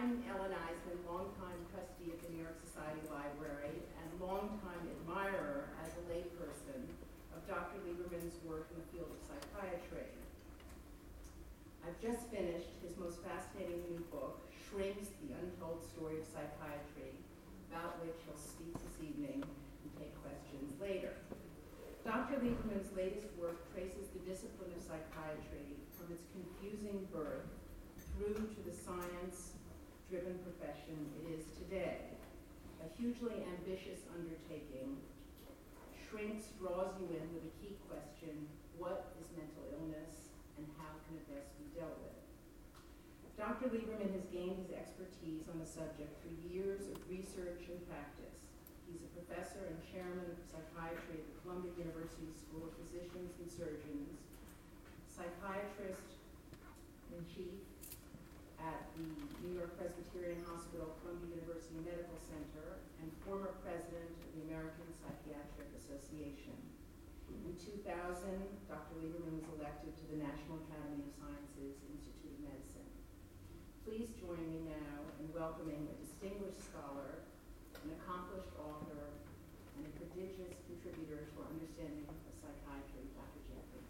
I'm Ellen Eisman, longtime trustee of the New York Society Library and longtime admirer as a layperson of Dr. Lieberman's work in the field of psychiatry. I've just finished his most fascinating new book, Shrinks, The Untold Story of Psychiatry, about which he'll speak this evening and take questions later. Dr. Lieberman's latest work traces the discipline of psychiatry from its confusing birth through to the science-driven profession it is today. A hugely ambitious undertaking, Shrinks draws you in with a key question: what is mental illness and how can it best be dealt with? Dr. Lieberman has gained his expertise on the subject through years of research and practice. He's a professor and chairman of psychiatry at the Columbia University School of Physicians and Surgeons, psychiatrist-in-chief at the New York Presbyterian Hospital, Columbia University Medical Center, and former president of the American Psychiatric Association. In 2000, Dr. Lieberman was elected to the National Academy of Sciences Institute of Medicine. Please join me now in welcoming a distinguished scholar, an accomplished author, and a prodigious contributor to our understanding of psychiatry, Dr. Jeffries.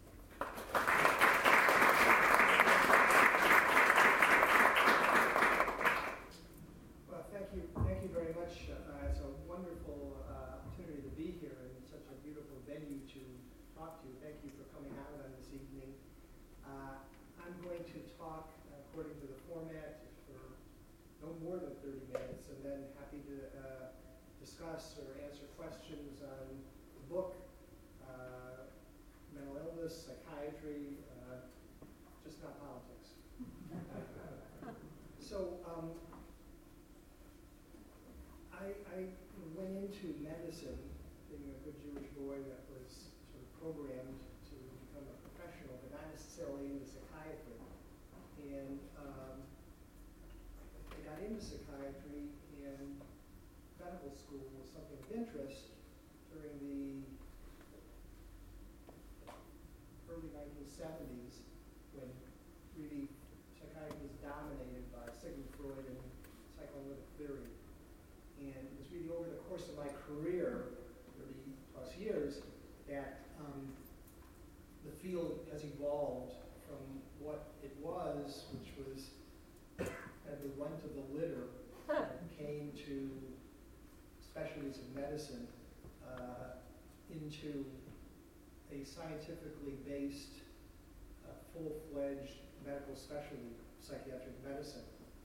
Well, thank you very much. It's a wonderful opportunity to be here in such a beautiful venue to talk to you. Thank you for coming out on this evening. I'm going to talk according to the format for no more than 30 minutes, and then happy to discuss or answer questions on the book, mental illness, psychiatry, just not politics. So I went into medicine being a good Jewish boy that was sort of programmed to become a professional, but not necessarily into psychiatry. And I got into psychiatry in medical school was something of interest during the early 1970s, when really psychiatry was dominated by Sigmund Freud and psychoanalytic theory. And it was really over the course of my career, 30 plus years, that the field has evolved from what it was, which was kind of the runt of the litter, and came to specialties of medicine, into a scientifically based, full-fledged medical specialty, psychiatric medicine.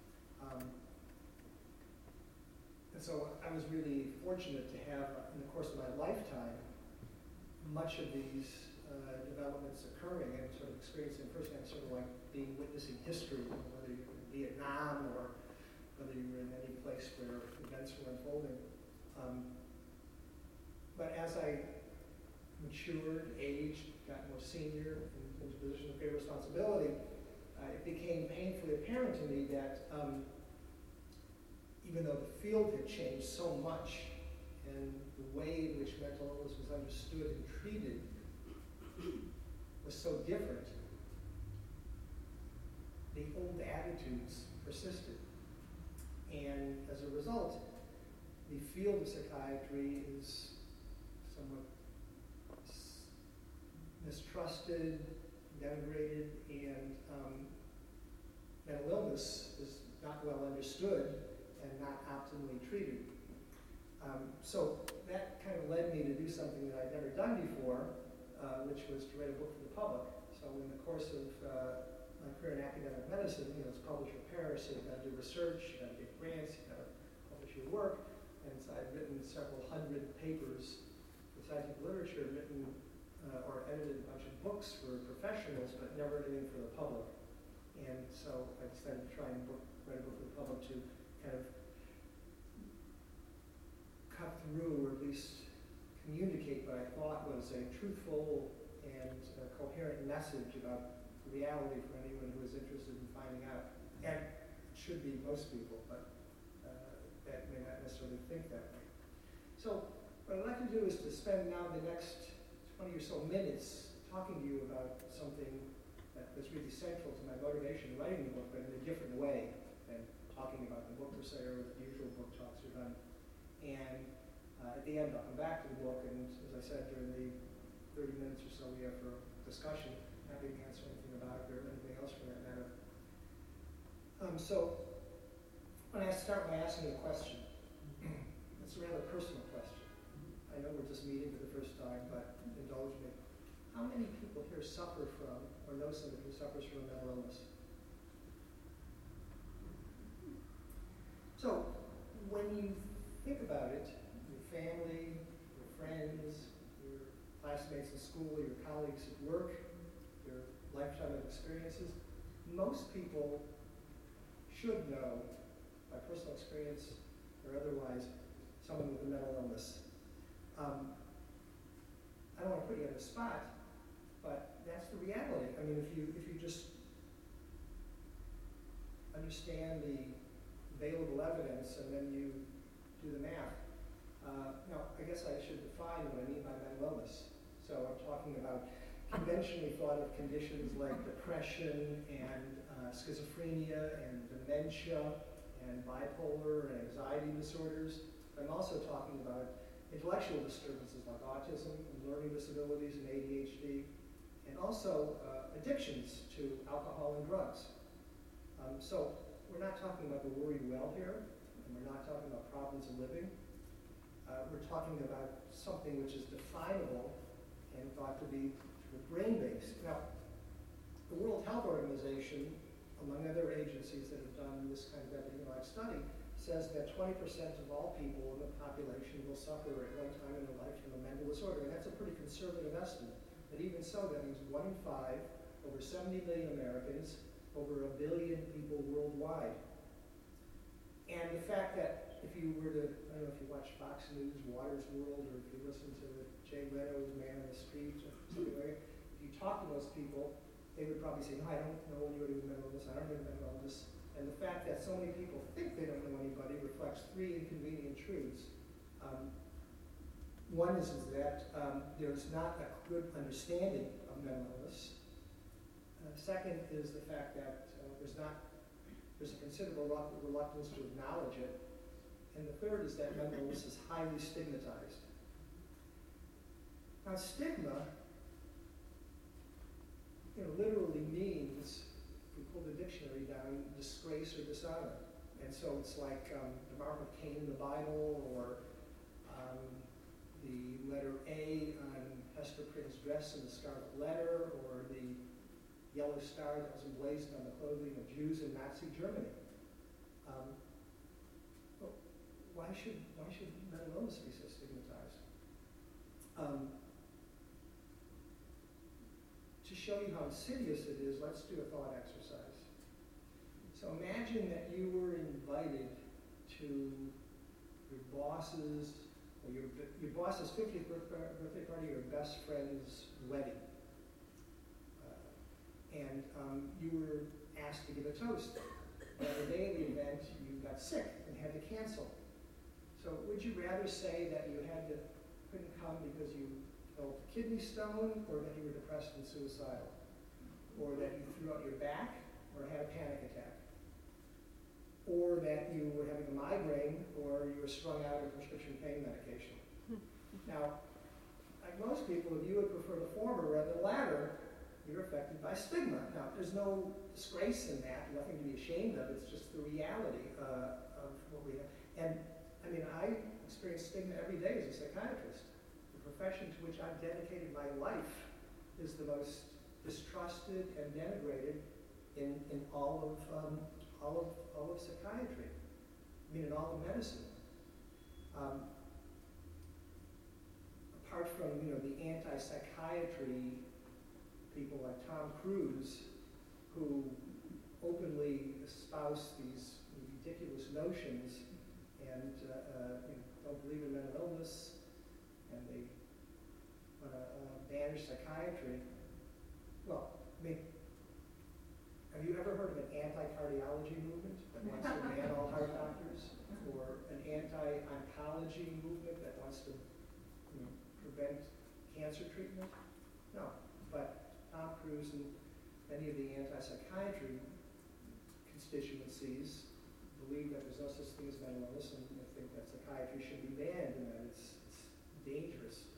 And so I was really fortunate to have, in the course of my lifetime, much of these developments occurring and sort of experiencing firsthand, sort of like witnessing history, whether you're in Vietnam or whether you were in any place where events were unfolding. But as I matured, aged, got more senior, into a position of great responsibility, it became painfully apparent to me that even though the field had changed so much and the way in which mental illness was understood and treated was so different, the old attitudes persisted. And as a result, the field of psychiatry is somewhat mistrusted, denigrated, and mental illness is not well understood and not optimally treated. So that kind of led me to do something that I'd never done before, which was to write a book for the public. So in the course of my career in academic medicine, it's publish or perish, so you've got to do research, you've got to get grants, you've got to publish your work. And so I've written several hundred papers for scientific literature, written or edited a bunch of books for professionals, but never anything for the public. And so I decided to try and write a book for the public to kind of cut through, or at least communicate what I thought was a truthful and coherent message about reality for anyone who is interested in finding out. And it should be most people, but that may not necessarily think that way. So what I'd like to do is to spend now the next 20 or so minutes talking to you about something that was really central to my motivation in writing the book, but in a different way than talking about the book per se, or the usual book talks are done. And at the end, I'll come back to the book, and as I said, during the 30 minutes or so we have for discussion, happy to answer anything about it or anything else for that matter. So, I want to start by asking a question. It's a rather personal question. I know we're just meeting for the first time, but indulge me. How many people here suffer from, or know somebody who suffers from a mental illness? So, when you think about it, your family, your friends, your classmates in school, your colleagues at work, your lifetime of experiences, most people should know, by personal experience or otherwise, someone with a mental illness. I don't want to put you on the spot, but that's the reality. I mean, if you just understand the available evidence and then you do the math. Now, I guess I should define what I mean by mental illness. So I'm talking about conventionally thought of conditions like depression and schizophrenia and dementia and bipolar and anxiety disorders. I'm also talking about intellectual disturbances like autism and learning disabilities and ADHD, and also addictions to alcohol and drugs. So we're not talking about the worry well here, and we're not talking about problems of living. We're talking about something which is definable and thought to be brain-based. Now, the World Health Organization, among other agencies that have done this kind of epidemiologic study, says that 20% of all people in the population will suffer at one time in their life from a mental disorder, and that's a pretty conservative estimate. But even so, that means 1 in 5, over 70 million Americans, over 1 billion people worldwide. And the fact that if you were to, I don't know if you watch Fox News, Water's World, or if you listen to Jay Leno's Man on the Street, or something like that, if you talk to those people, they would probably say, no, I don't know anybody with mental illness, I don't have mental illness. And the fact that so many people think they don't know anybody reflects 3 inconvenient truths. One is that there's not a good understanding of mental illness. Second is the fact that there's a considerable reluctance to acknowledge it. And the third is that mental illness is highly stigmatized. Now, stigma, literally means, if we pull the dictionary down, disgrace or dishonor. And so it's like the mark of Cain in the Bible, or the letter A on Hester Prynne's dress in the Scarlet Letter, or the yellow star that was emblazoned on the clothing of Jews in Nazi Germany. Why should mental illness be so stigmatized? To show you how insidious it is, let's do a thought exercise. So imagine that you were invited to your boss's 50th birthday party, or your best friend's wedding. And you were asked to give a toast. And the day of the event, you got sick and had to cancel. So would you rather say that you couldn't come because you felt kidney stone, or that you were depressed and suicidal, or that you threw out your back, or had a panic attack, or that you were having a migraine, or you were strung out on prescription pain medication? Now, like most people, if you would prefer the former rather than the latter, you're affected by stigma. Now, there's no disgrace in that, nothing to be ashamed of. It's just the reality of what we have. And I mean, I experience stigma every day as a psychiatrist. The profession to which I've dedicated my life is the most distrusted and denigrated in all of psychiatry. I mean, in all of medicine. Apart from the anti-psychiatry people like Tom Cruise, who openly espouse these ridiculous notions and don't believe in mental illness, and they want to banish psychiatry. Well, I mean, have you ever heard of an anti-cardiology movement that wants to ban all heart doctors, or an anti-oncology movement that wants to prevent cancer treatment? No, but Tom Cruise and many of the anti-psychiatry constituencies believe that there's no such thing as mental illness and think that psychiatry should be banned and that it's dangerous.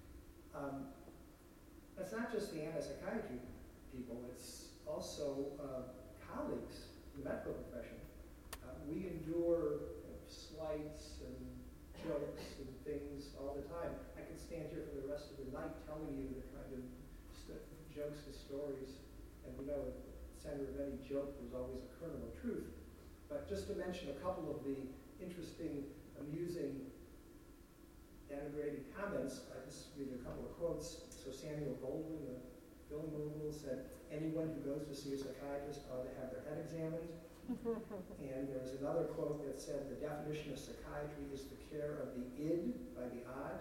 That's not just the anti-psychiatry people, it's also colleagues in the medical profession. We endure slights and jokes and things all the time. I could stand here for the rest of the night telling you the kind of jokes and stories, and we know at the center of any joke there's always a kernel of truth. But just to mention a couple of the interesting, amusing, denigrating comments, I just read a couple of quotes. So Samuel Goldwyn, the film mogul, said, "Anyone who goes to see a psychiatrist ought to have their head examined." And there was another quote that said, "The definition of psychiatry is the care of the id by the odd."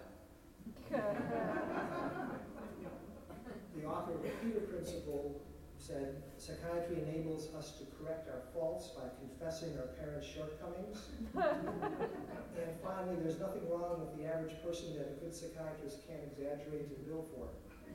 The author of the Peter Principle said, "Psychiatry enables us to correct our faults by confessing our parents' shortcomings." And finally, there's nothing wrong with the average person that a good psychiatrist can't exaggerate and bill for.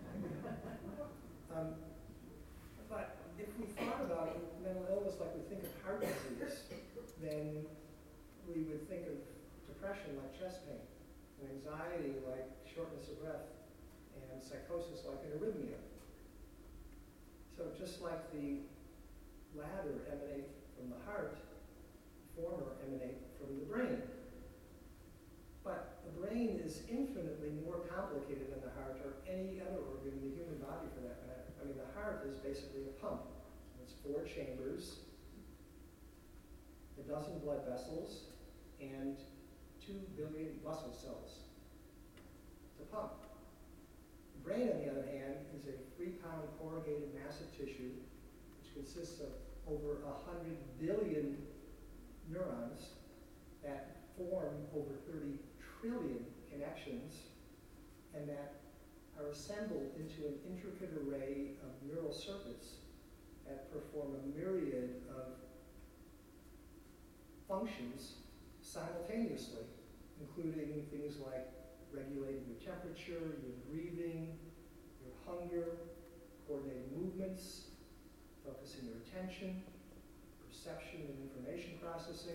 But if we thought about mental illness like we think of heart disease, then we would think of depression like chest pain, and anxiety like shortness of breath, and psychosis like an arrhythmia. So just like the latter emanate from the heart, the former emanate from the brain. But the brain is infinitely more complicated than the heart or any other organ in the human body for that matter. I mean, the heart is basically a pump. It's 4 chambers, a dozen blood vessels, and 2 billion muscle cells. It's a pump. The brain, on the other hand, is a 3-pound corrugated mass of tissue, which consists of over 100 billion neurons that form over 30 trillion connections, and that are assembled into an intricate array of neural circuits that perform a myriad of functions simultaneously, including things like regulating your temperature, your breathing, your hunger, coordinating movements, focusing your attention, perception and information processing.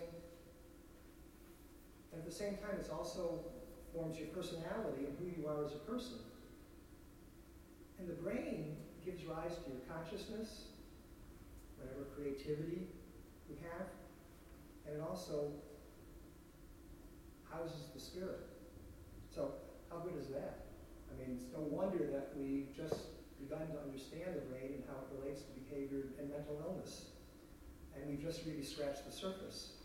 And at the same time, it also forms your personality and who you are as a person. And the brain gives rise to your consciousness, whatever creativity you have, and it also houses the spirit. So how good is that? I mean, it's no wonder that we've just begun to understand the brain and how it relates to behavior and mental illness. And we've just really scratched the surface.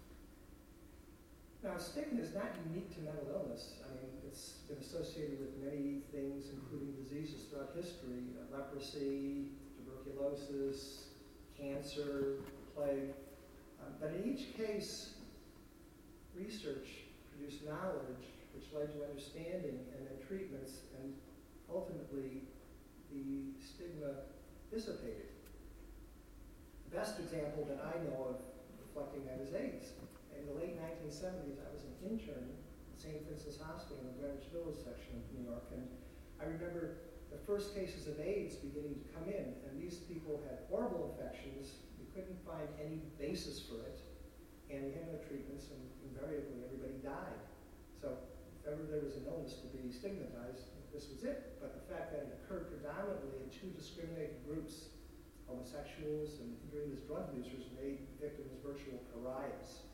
Now, stigma is not unique to mental illness. I mean, it's been associated with many things, including diseases throughout history, leprosy, tuberculosis, cancer, plague. But in each case, research produced knowledge which led to understanding and then treatments, and ultimately the stigma dissipated. The best example that I know of reflecting that is AIDS. In the late 1970s, I was an intern at St. Vincent's Hospital in the Greenwich Village section of New York, and I remember the first cases of AIDS beginning to come in, and these people had horrible infections. We couldn't find any basis for it, and we had no treatments, and invariably everybody died. So if ever there was an illness to be stigmatized, this was it. But the fact that it occurred predominantly in 2 discriminated groups, homosexuals and intravenous drug users, made victims virtual pariahs.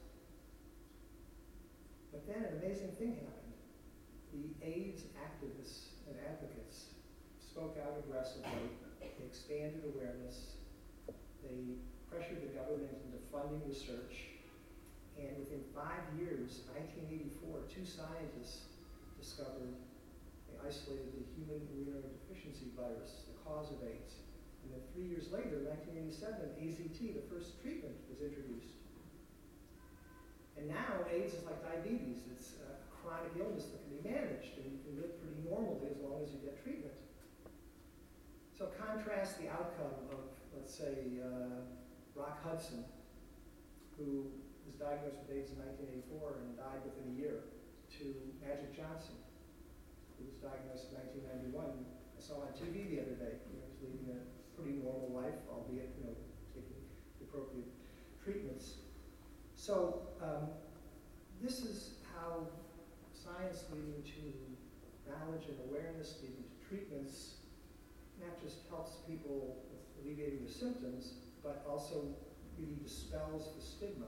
But then an amazing thing happened. The AIDS activists and advocates spoke out aggressively. They expanded awareness. They pressured the government into funding research. And within 5 years, 1984, 2 scientists discovered, they isolated the human immunodeficiency virus, the cause of AIDS. And then 3 years later, 1987, AZT, the first treatment, was introduced. And now AIDS is like diabetes. It's a chronic illness that can be managed, and you can live pretty normally as long as you get treatment. So contrast the outcome of, let's say, Rock Hudson, who was diagnosed with AIDS in 1984 and died within a year, to Magic Johnson, who was diagnosed in 1991. I saw him on TV the other day. He was leading a pretty normal life, albeit, taking the appropriate treatments. So this is how science leading to knowledge and awareness leading to treatments not just helps people with alleviating the symptoms, but also really dispels the stigma.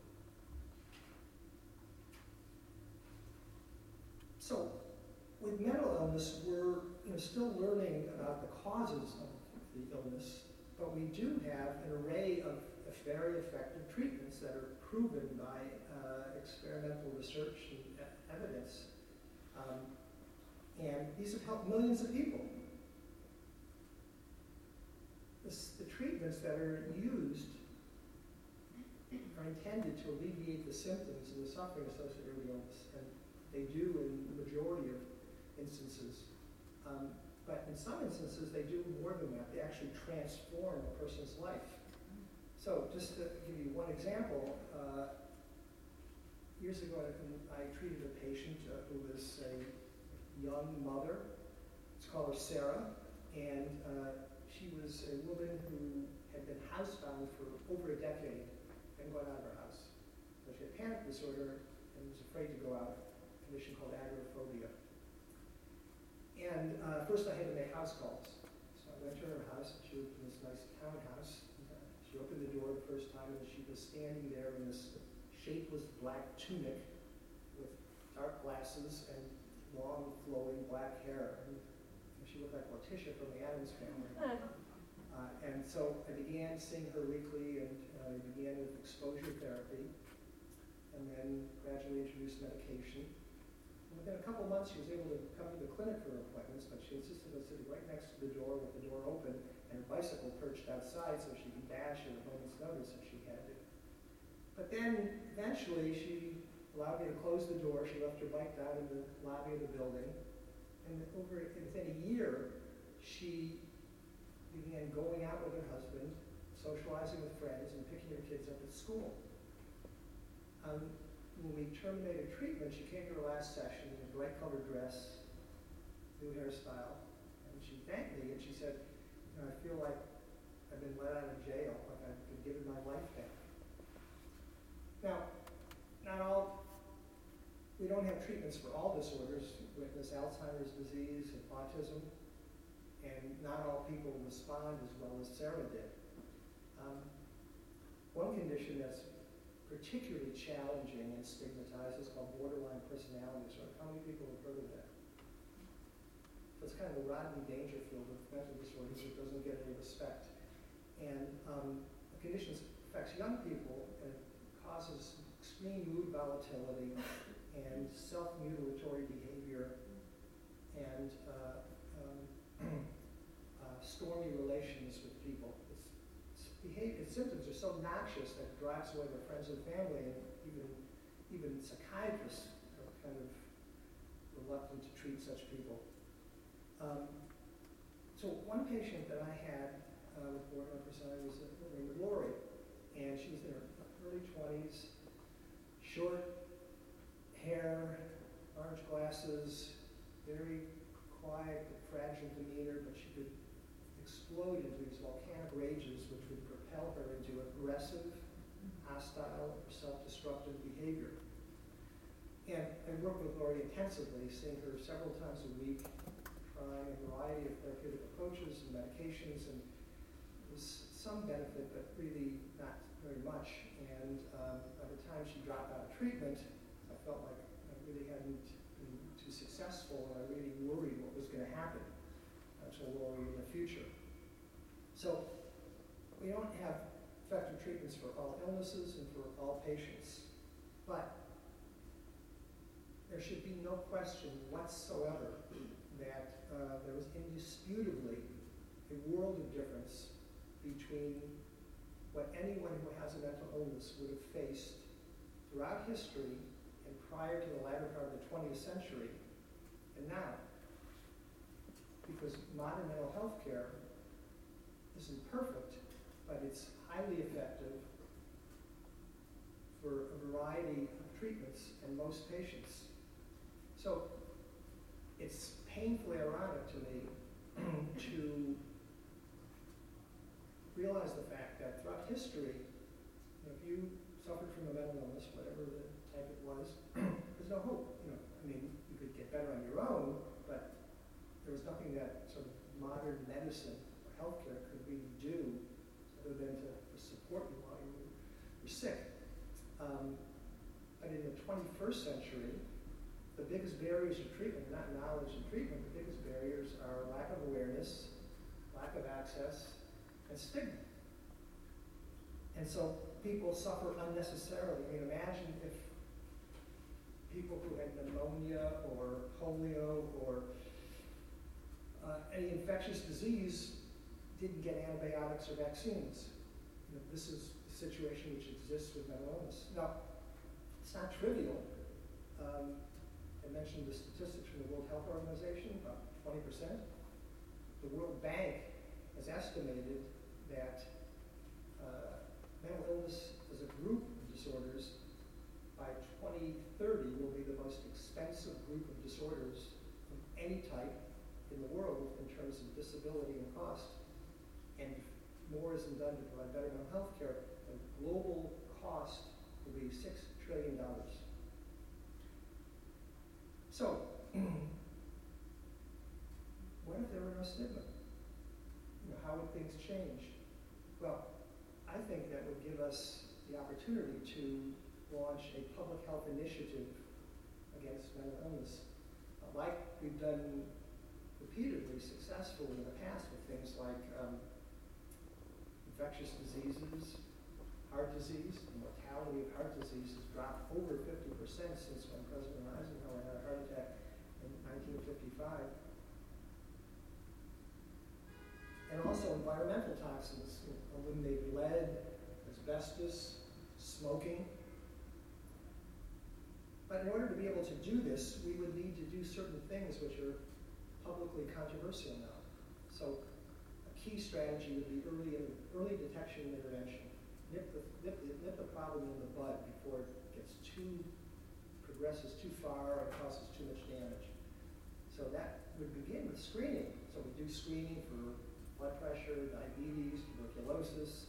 So with mental illness, we're still learning about the causes of the illness, but we do have an array of very effective treatments that are proven by experimental research and evidence. And these have helped millions of people. The treatments that are used are intended to alleviate the symptoms and the suffering associated with illness, and they do in the majority of instances. But in some instances, they do more than that. They actually transform a person's life. So just to give you one example, years ago I treated a patient who was a young mother. Let's call her Sarah. And she was a woman who had been housebound for over a decade and got out of her house. So she had panic disorder and was afraid to go out, a condition called agoraphobia. And first I had to make house calls. So I went to her house, and she lived in this nice townhouse. She opened the door the first time, and she was standing there in this shapeless black tunic with dark glasses and long, flowing black hair. And she looked like Morticia from the Addams Family. And so I began seeing her weekly, and I began with exposure therapy, and then gradually introduced medication. And within a couple months, she was able to come to the clinic for appointments, but she insisted on sitting right next to the door with the door open and her bicycle perched outside so she could dash at a moment's notice if she had to. But then, eventually, she allowed me to close the door. She left her bike down in the lobby of the building. And within a year, she began going out with her husband, socializing with friends, and picking her kids up at school. When we terminated treatment, she came to her last session in a bright-colored dress, new hairstyle, and she thanked me, and she said, I feel like I've been let out of jail, like I've been given my life back. Now, we don't have treatments for all disorders. Witness Alzheimer's disease and autism, and not all people respond as well as Sarah did. One condition that's particularly challenging and stigmatized is called borderline personality disorder. How many people have heard of that? So it's kind of a Rodney Dangerfield of mental disorders that doesn't get any respect. And the condition affects young people and causes extreme mood volatility and self-mutilatory behavior and stormy relations with people. Its symptoms are so noxious that it drives away their friends and family, and even psychiatrists are kind of reluctant to treat such people. So one patient that I had with borderline personality was named Lori, and she was in her early 20s, short hair, large glasses, very quiet but fragile demeanor, but she could explode into these volcanic rages which would propel her into aggressive, hostile, or self-destructive behavior. And I worked with Lori intensively, seeing her several times a week, trying a variety of therapeutic approaches and medications, and there was some benefit, but really not very much. And by the time she dropped out of treatment, I felt like I really hadn't been too successful, and I really worried what was going to happen to Lori in the future. So we don't have effective treatments for all illnesses and for all patients, but there should be no question whatsoever that there was indisputably a world of difference between what anyone who has a mental illness would have faced throughout history and prior to the latter part of the 20th century and now. Because modern mental health care isn't perfect, but it's highly effective for a variety of treatments and most patients. So it's painfully ironic to me to realize the fact that throughout history, if you suffered from a mental illness, whatever the type it was, there's no hope. I mean, you could get better on your own, but there was nothing that sort of modern medicine or healthcare could really do other than to support you while you were sick. But in the 21st century, the biggest barriers to treatment are not knowledge and treatment. The biggest barriers are lack of awareness, lack of access, and stigma. And so people suffer unnecessarily. I mean, imagine if people who had pneumonia or polio or any infectious disease didn't get antibiotics or vaccines. This is the situation which exists with mental illness. Now, it's not trivial. I mentioned the statistics from the World Health Organization, about 20%. The World Bank has estimated that mental illness as a group of disorders by 2030 will be the most expensive group of disorders of any type in the world in terms of disability and cost. And if more isn't done to provide better mental health care, the global cost will be $6 trillion. So, what if there were no stigma? How would things change? Well, I think that would give us the opportunity to launch a public health initiative against mental illness, like we've done repeatedly successfully in the past with things like infectious diseases, heart disease. The mortality of heart disease has dropped over 50% since when President Eisenhower had a heart attack in 1955. And also environmental toxins, eliminate lead, asbestos, smoking. But in order to be able to do this, we would need to do certain things which are publicly controversial now. So a key strategy would be early detection and intervention. Nip the problem in the bud before it progresses too far and causes too much damage. So that would begin with screening. So we do screening for blood pressure, diabetes, tuberculosis.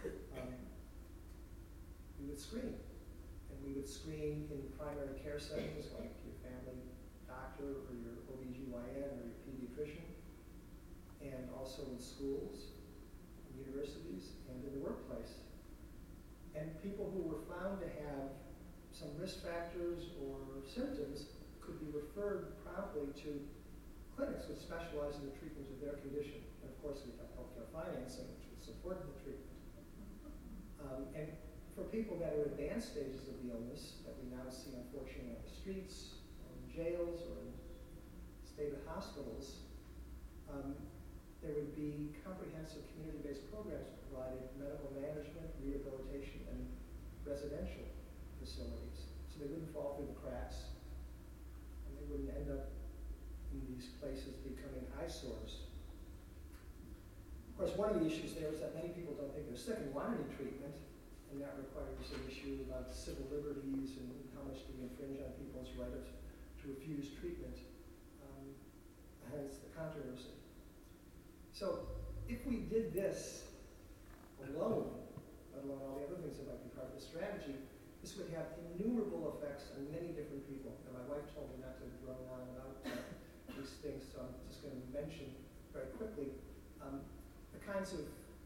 We would screen. And we would screen in primary care settings like your family doctor or your OBGYN or your pediatrician, and also in schools, universities, and in the workplace. And people who were found to have some risk factors or symptoms could be referred promptly to clinics which specialize in the treatment of their condition. And of course, we have healthcare financing, which would support the treatment. And for people that are in advanced stages of the illness that we now see, unfortunately, on the streets, or in jails, or in state hospitals, there would be comprehensive community-based programs providing medical management, rehabilitation, and residential facilities. So they wouldn't fall through the cracks, and they wouldn't end up in these places becoming eyesores. Of course, one of the issues there is that many people don't think they're sick and want any treatment, and that requires an issue about civil liberties and how much do we infringe on people's right to refuse treatment, hence the controversy. So if we did this alone, let alone all the other things that might be part of the strategy, this would have innumerable effects on many different people. And my wife told me not to drone on about these things, so I'm just going to mention very quickly the kinds of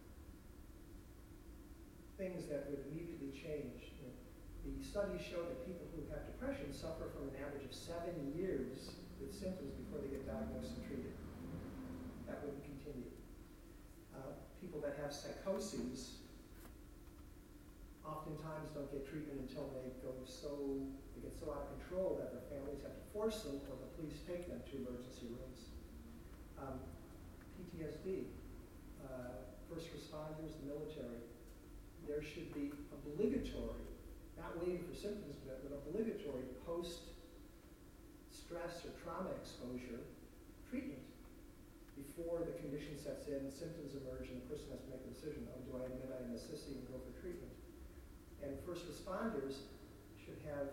things that would immediately change. The studies show that people who have depression suffer from an average of 7 years with symptoms before they get diagnosed and treated. That wouldn't continue. People that have psychoses oftentimes don't get treatment until they get so out of control that their families have to force them or the police take them to emergency rooms. PTSD, first responders, the military, there should be obligatory, not waiting for symptoms, but obligatory post-stress or trauma exposure treatment before the condition sets in, symptoms emerge, and the person has to make a decision, do I admit I am a sissy and go for treatment? And first responders should have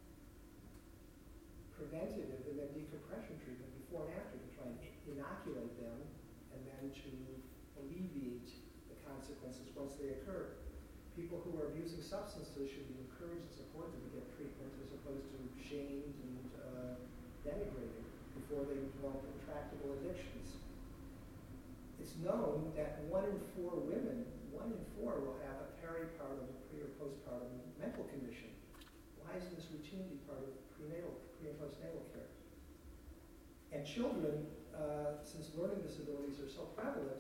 preventative and then decompression treatment before and after to try and inoculate them and then to alleviate the consequences once they occur. People who are abusing substances should be encouraged and supported to get treatment as opposed to shamed and denigrated before they develop intractable addictions. It's known that 1 in 4 women, 1 in 4 will have a peripartum, pre or postpartum mental condition. Why isn't this routinely part of pre and postnatal care? And children, since learning disabilities are so prevalent,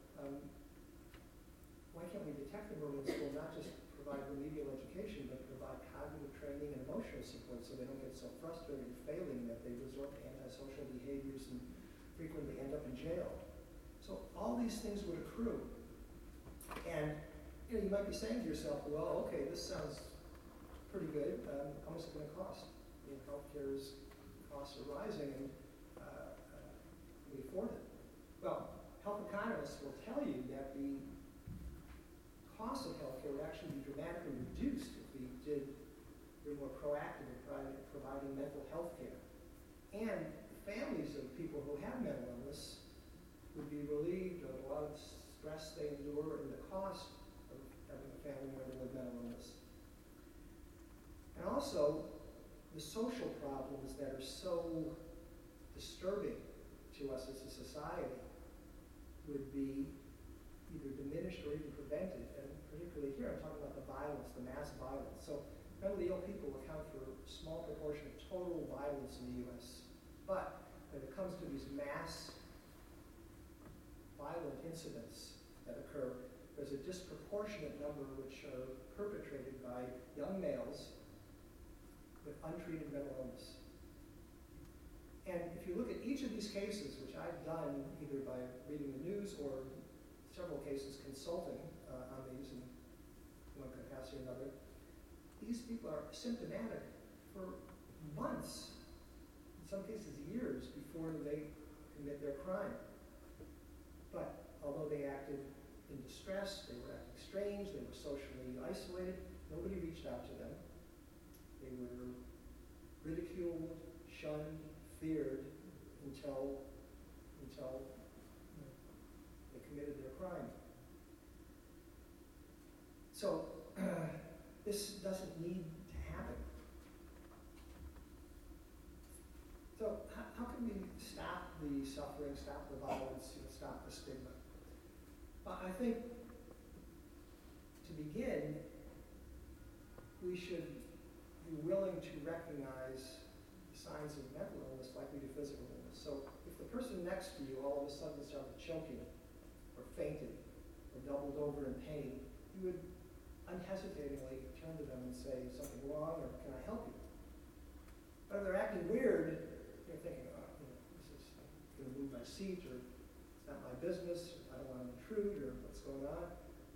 why can't we detect them early in school, not just provide remedial education, but provide cognitive training and emotional support so they don't get so frustrated and failing that they resort to antisocial behaviors and frequently end up in jail. So all these things would accrue. And you might be saying to yourself, well, okay, this sounds pretty good. How much is it going to cost? Healthcare's costs are rising, and can we afford it? Well, health economists will tell you that the cost of healthcare would actually be dramatically reduced if we were more proactive in providing mental health care. And families of people who have mental illness would be relieved of a lot of stress they endure and the cost of having a family member with mental illness. And also, the social problems that are so disturbing to us as a society would be either diminished or even prevented. And particularly here, I'm talking about the violence, the mass violence. So mentally ill people account for a small proportion of total violence in the U.S. But when it comes to these mass violent incidents that occur, there's a disproportionate number which are perpetrated by young males with untreated mental illness. And if you look at each of these cases, which I've done either by reading the news or several cases consulting on these in one capacity or another, these people are symptomatic for months, in some cases years, before they commit their crime. But although they acted in distress, they were acting strange, they were socially isolated, nobody reached out to them. They were ridiculed, shunned, feared until they committed their crime. So this doesn't need to happen. So how can we stop the suffering, stop the violence, stop the stigma? Well, I think to begin, we should be willing to recognize signs of mental illness like we do physical illness. So if the person next to you all of a sudden started choking or fainted or doubled over in pain, you would unhesitatingly turn to them and say, is something wrong or can I help you? But if they're acting weird, you're thinking, this is going to move my seat, or it's not my business, or I don't want to intrude, or what's going on.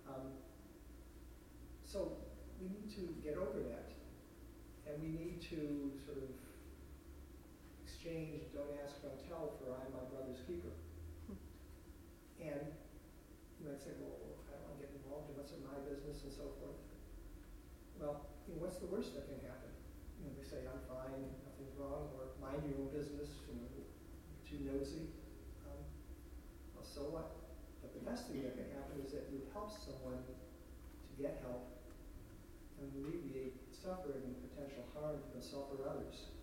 So we need to get over that. And we need to sort of exchange don't ask, don't tell for I'm my brother's keeper. And you might say, well, I don't want to get involved in what's in my business and so forth. Well, what's the worst that can happen? They say, I'm fine, nothing's wrong, or mind your own business, you're too nosy. Well, so what? But the best thing that can happen is that you help someone to get help and alleviate suffering and potential harm to themselves or others.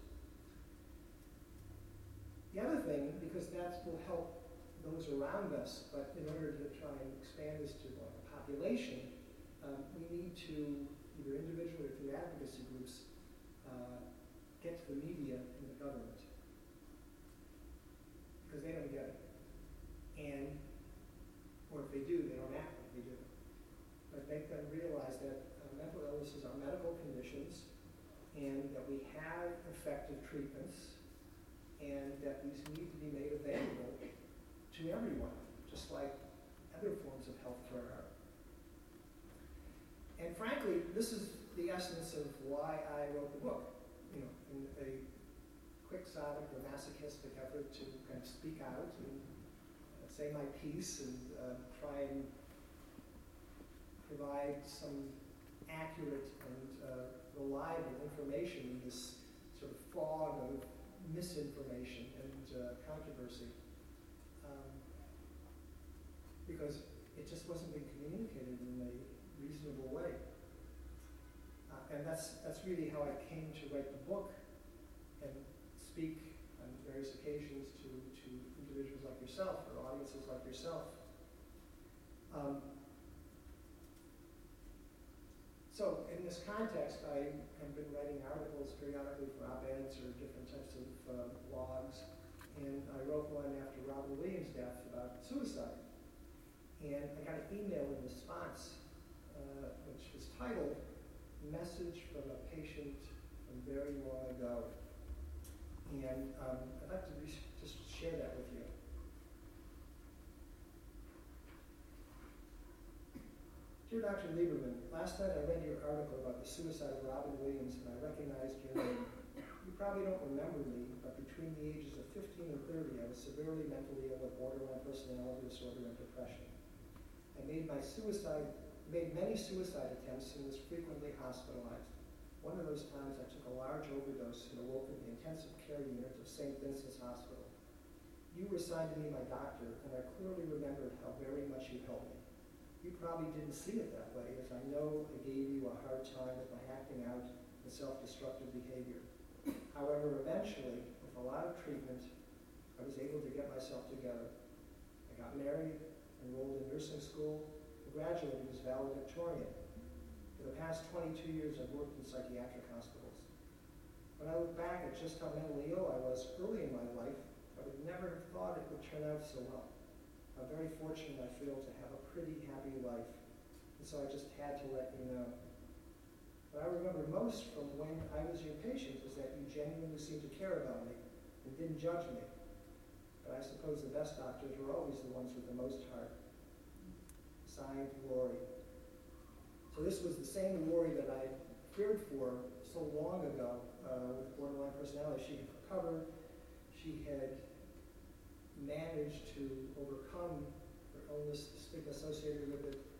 The other thing, because that will help those around us, but in order to try and expand this to like a population, we need to, either individually or through advocacy groups, get to the media and the government. Because they don't get it. Or if they do, they don't act like they do. But make them realize that mental illnesses are medical conditions and that we have effective treatments and that these need to be made available to everyone, just like other forms of health care are. And frankly, this is the essence of why I wrote the book. In a quixotic or masochistic effort to kind of speak out and say my piece and try and provide some accurate and reliable information in this sort of fog of misinformation and controversy. Because it just wasn't being communicated in the reasonable way. And that's really how I came to write the book and speak on various occasions to individuals like yourself or audiences like yourself. So in this context, I have been writing articles periodically for op-eds or different types of blogs, and I wrote one after Robin Williams' death about suicide. And I got an email in response, which was titled, "Message from a Patient from Very Long Ago." And I'd like to just share that with you. Dear Dr. Lieberman, last night I read your article about the suicide of Robin Williams and I recognized your name. You probably don't remember me, but between the ages of 15 and 30, I was severely mentally ill with borderline personality disorder and depression. I made many suicide attempts and was frequently hospitalized. One of those times I took a large overdose and awoke in the intensive care unit of St. Vincent's Hospital. You were assigned to me by doctor, and I clearly remembered how very much you helped me. You probably didn't see it that way, as I know I gave you a hard time with my acting out and self-destructive behavior. However, eventually, with a lot of treatment, I was able to get myself together. I got married, enrolled in nursing school, and graduated as valedictorian. For the past 22 years, I've worked in psychiatric hospitals. When I look back at just how mentally ill I was early in my life, I would never have thought it would turn out so well. I'm very fortunate, I feel, to have a pretty happy life. And so I just had to let you know. What I remember most from when I was your patient is that you genuinely seemed to care about me and didn't judge me. But I suppose the best doctors were always the ones with the most heart. Signed, Lori. So this was the same Lori that I feared for so long ago with borderline personality. She had recovered. She had managed to overcome her illness, the stigma associated with it.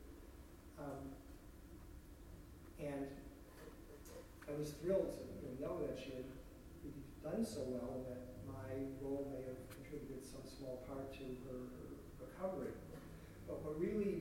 And I was thrilled to know that she had done so well and that my role may have contributed some small part to her recovery. But what really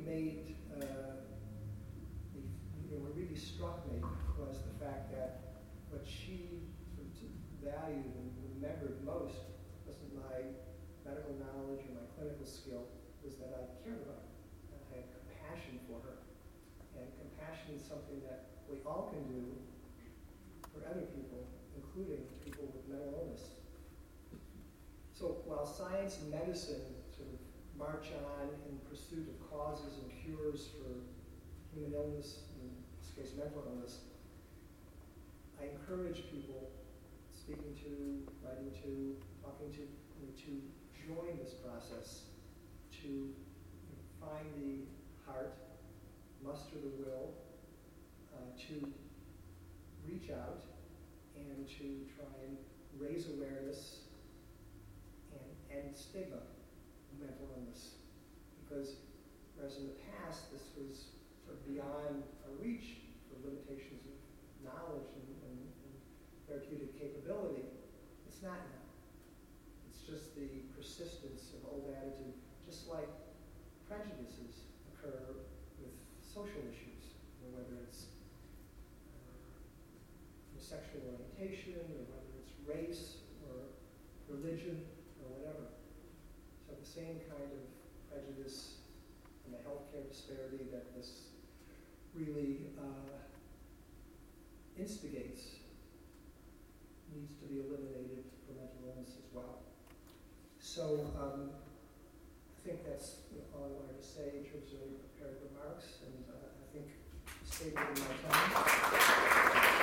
what really struck me was the fact that what she sort of valued and remembered most wasn't my medical knowledge or my clinical skill, was that I cared about her, and I had compassion for her. And compassion is something that we all can do for other people, including people with mental illness. So while science and medicine sort of march on in pursuit of causes and cures for human illness, in this case mental illness, I encourage people speaking to, writing to, talking to join this process, to find the heart, muster the will, to reach out and to try and raise awareness and end stigma of mental illness. Because whereas in the past this was sort of beyond our reach for limitations of knowledge and therapeutic capability, it's not now. It's just the persistence of old attitude, just like prejudices occur with social issues, whether it's sexual orientation, or whether it's race, or religion, or whatever. So the same kind of prejudice and the healthcare disparity that this really instigates needs to be eliminated for mental illness as well. So I think that's all I wanted to say in terms of any prepared remarks, and I think I've stayed within my time.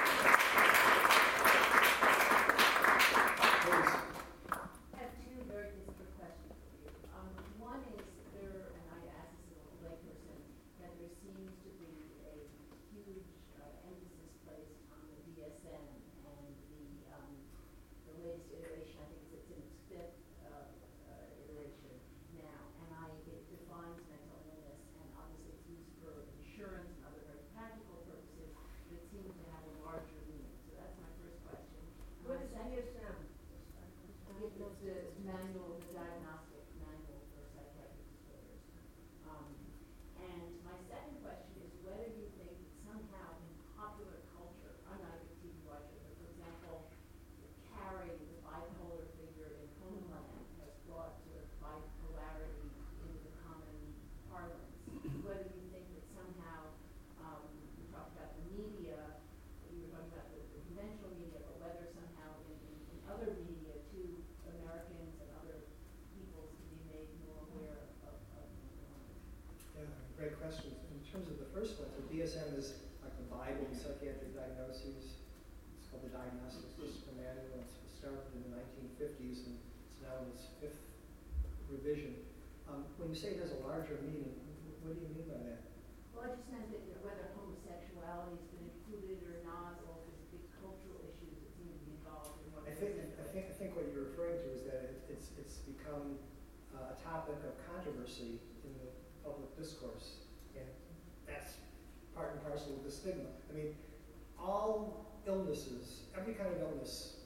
Please. I have two very disparate questions for you. One is and I ask this as a layperson, that there seems to be a huge emphasis placed on the DSM and the latest iteration. I think it's in its fifth iteration now, and it defines mental illness, and obviously it's used for insurance and other very practical purposes. questions. In terms of the first one, so DSM is like the Bible of psychiatric diagnoses. It's called the Diagnostic Statistical Manual. It was started in the 1950s and it's now in its 5th revision. When you say it has a larger meaning, what do you mean by that? Well, I just meant that, whether homosexuality has been included or not, all these big cultural issues that seem to be involved in what I think what you're referring to is that it's become a topic of controversy in the public discourse, and that's part and parcel of the stigma. I mean, all illnesses, every kind of illness,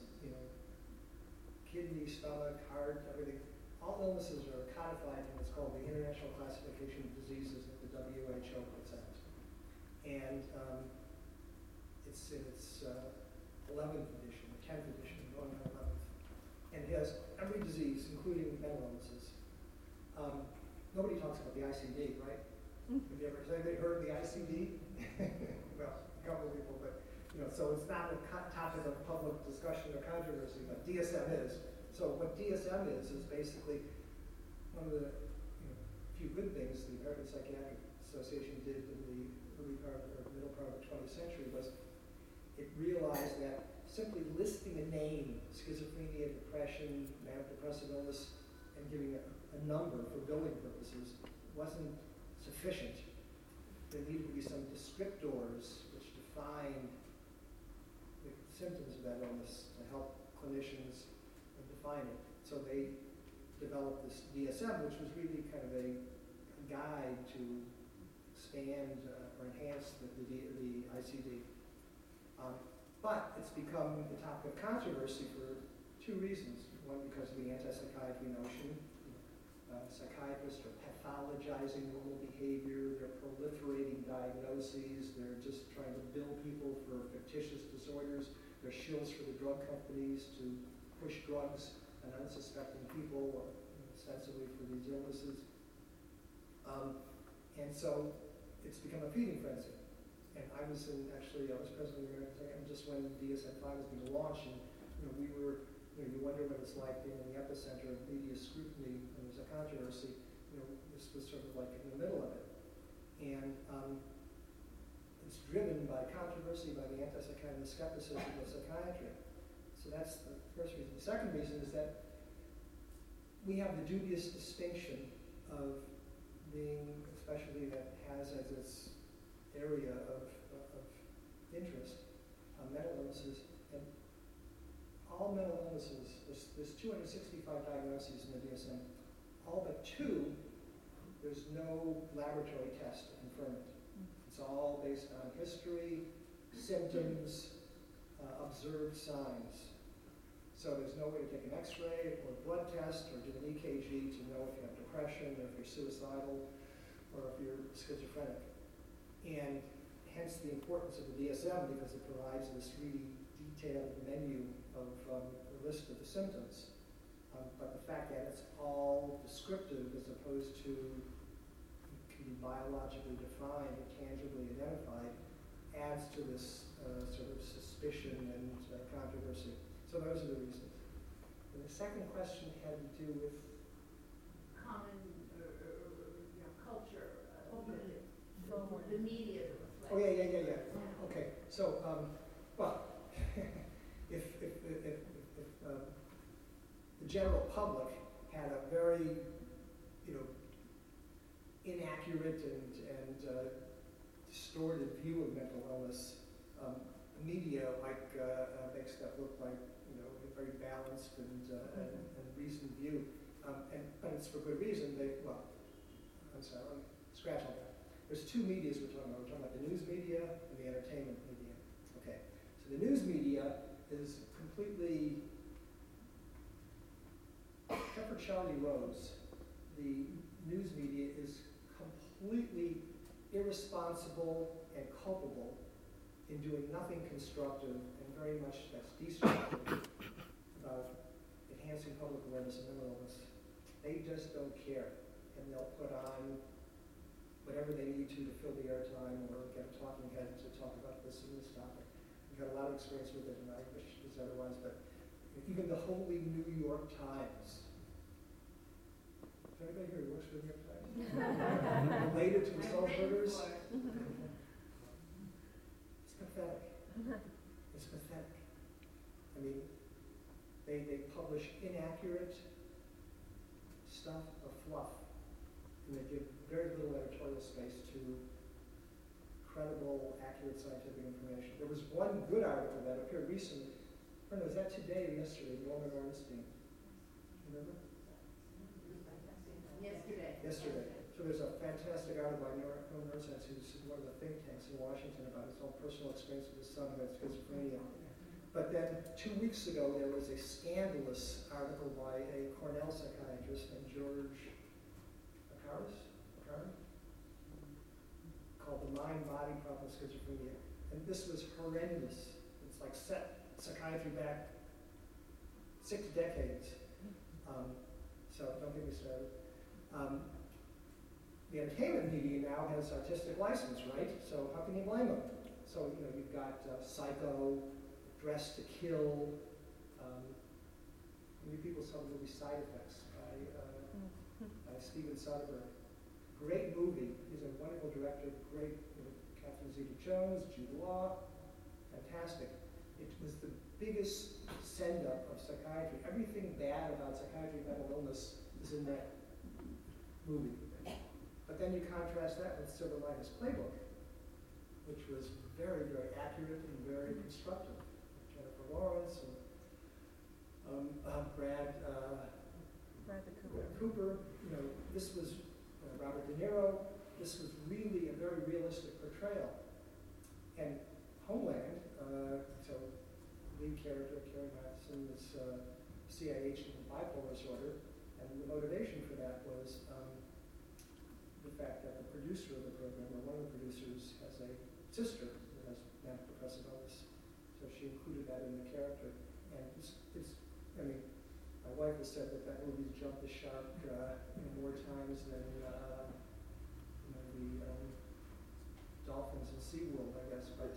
kidney, stomach, heart, everything, all illnesses are codified in what's called the International Classification of Diseases that the WHO puts out. And it's in its 11th edition, or 10th edition, going on 11th. And it has every disease, including mental illnesses. Nobody talks about the ICD, right? Has anybody heard of the ICD? Well, a couple of people, but so it's not a topic of public discussion or controversy, but DSM is. So what DSM is basically one of the few good things the American Psychiatric Association did in the early part or middle part of the 20th century was it realized that simply listing a name, schizophrenia, depression, manic depressive illness, and giving a number for billing purposes wasn't sufficient. There needed to be some descriptors which define the symptoms of that illness to help clinicians define it. So they developed this DSM, which was really kind of a guide to expand or enhance the ICD. But it's become the topic of controversy for two reasons. One, because of the anti-psychiatry notion. Psychiatrists are pathologizing normal behavior, they're proliferating diagnoses, they're just trying to bill people for fictitious disorders, they're shills for the drug companies to push drugs on unsuspecting people, ostensibly for these illnesses. And so it's become a feeding frenzy. And I was president of the American Psychiatric just when DSM-5 was being launched, and we were, you wonder what it's like being in the epicenter of media scrutiny when there's a controversy. This was sort of like in the middle of it. And it's driven by controversy, by the anti-psychiatry, the skepticism of psychiatry. So that's the first reason. The second reason is that we have the dubious distinction of being a specialty that has as its area of interest mental illnesses. And all mental illnesses, there's 265 diagnoses in the DSM. All but 2, there's no laboratory test to confirm it. It's all based on history, symptoms, observed signs. So there's no way to take an x-ray or a blood test or do an EKG to know if you have depression or if you're suicidal or if you're schizophrenic. And hence the importance of the DSM, because it provides this really detailed menu of a list of the symptoms. But the fact that it's all descriptive as opposed to can be biologically defined or tangibly identified adds to this sort of suspicion and controversy. So those are the reasons. And the second question had to do with common culture, the media that reflects. Oh yeah. Okay, so well, if the general public had a very inaccurate and distorted view of mental illness, the media makes that look like a very balanced and reasoned view, but it's for good reason. I'm sorry, let me scratch all that. There's 2 medias we're talking about. We're talking about the news media and the entertainment media. Okay, so the news media is completely, except for Charlie Rose, the news media is completely irresponsible and culpable in doing nothing constructive and very much that's destructive about enhancing public awareness of mental illness. They just don't care, and they'll put on whatever they need to fill the airtime or get a talking head to talk about this and this topic. We've got a lot of experience with it, and I wish it was otherwise, but even the Holy New York Times Is anybody here who works for the New York Times? Related to the Sulzbergers? It's pathetic. It's pathetic. I mean, they publish inaccurate stuff of fluff, and they give very little editorial space to credible, accurate scientific information. There was one good article that appeared recently. I don't know, was that today or yesterday? Norman Ornstein. Remember? Yesterday. So there's a fantastic article by Norman Ornstein, who's one of the think tanks in Washington, about his own personal experience with his son who had schizophrenia. But then 2 weeks ago, there was a scandalous article by a Cornell psychiatrist named George Akaris, called The Mind-Body Problem of Schizophrenia. And this was horrendous. It's like set psychiatry back 6 decades. So don't get me started. The entertainment media now has artistic license, right? So how can you blame them? So, you know, you've got Psycho, Dressed to Kill. Many people saw the movie Side Effects by Steven Soderbergh. Great movie. He's a wonderful director. Great, you know, Catherine Zeta-Jones, Jude Law. Fantastic. It was the biggest send-up of psychiatry. Everything bad about psychiatry and mental illness is in that movie. But then you contrast that with Silver Linings Playbook, which was very, very accurate and very constructive. Jennifer Lawrence and Bradley Cooper. You know, this was Robert De Niro. This was really a very realistic portrayal. And Homeland, so lead character Carrie Matheson is CIH with bipolar disorder, and the motivation for that was the fact that the producer of the program, or one of the producers, has a sister who has manic depressive illness. So she included that in the character. And I mean, my wife has said that movie's jumped the shark more times than the dolphins in SeaWorld, I guess. But